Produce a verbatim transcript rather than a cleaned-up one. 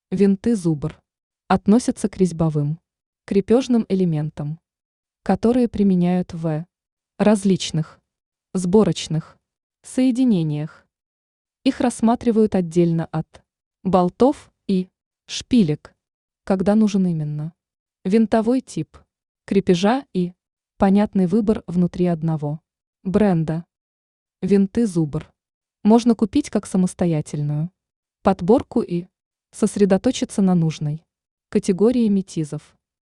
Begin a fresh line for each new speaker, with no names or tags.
Винты Зубр относятся к резьбовым, крепежным элементам, которые применяют в различных сборочных соединениях. Их рассматривают отдельно от болтов и шпилек, когда нужен именно винтовой тип крепежа и понятный выбор внутри одного бренда. Винты Зубр можно купить как самостоятельную подборку и сосредоточиться на нужной категории метизов.